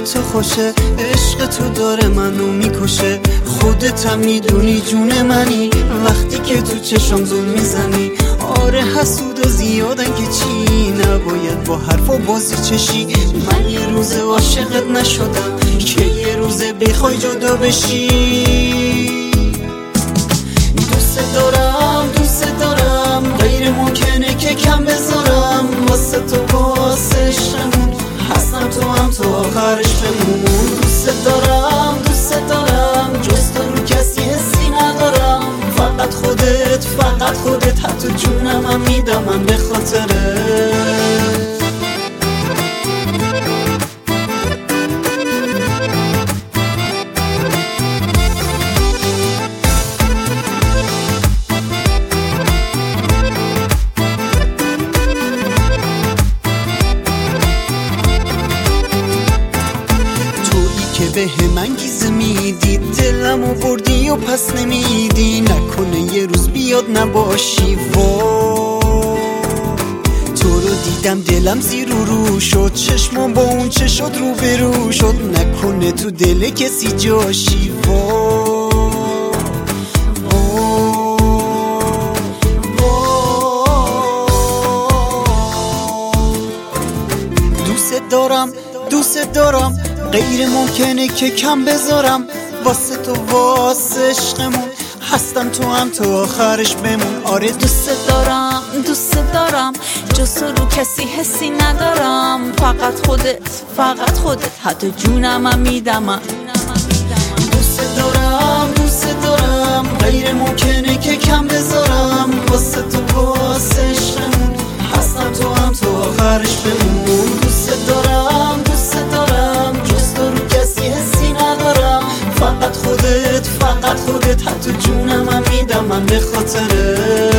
تو خوشه، عشق تو داره منو میکشه. خودت هم میدونی جون منی وقتی که تو چشم زل میزنی. آره حسود و زیادن که چی، نباید با حرف و بازی چشی. من یه روز عاشقت نشدم که یه روز بخوای جدا بشی. دوست دارم غیر ممکنه که کم بذارم. واسه تو واسه عشقمون هستم، تو هم تو آخرش بمون. دوست دارم جز تو رو کسی حسی ندارم. فقط خودت حتی جونم هم میدم من به خاطرت. که به من گیزه میدی، دلمو بردی و پس نمیدی. نکنه یه روز بیاد نباشی. تو رو دیدم دلم زیر و رو شد، چشمم با اون چه شد رو به رو شد. نکنه تو دل کسی جاشی. دوست دارم غیر ممکنه که کم بذارم. واسه تو واسه عشقمون هستم، تو هم تو آخرش بمون. آره دوست دارم جز تو رو کسی حسی ندارم. فقط خودت حتی جونم هم میدم من. دوست دارم غیر ممکنه که کم بذارم. واسه تو واسه عشقمون هستم، تو هم تو آخرش بمون. دوست دارم جز تو رو کسی حسی ندارم. فقط خودت حتی جونم هم میدم من به خاطرت.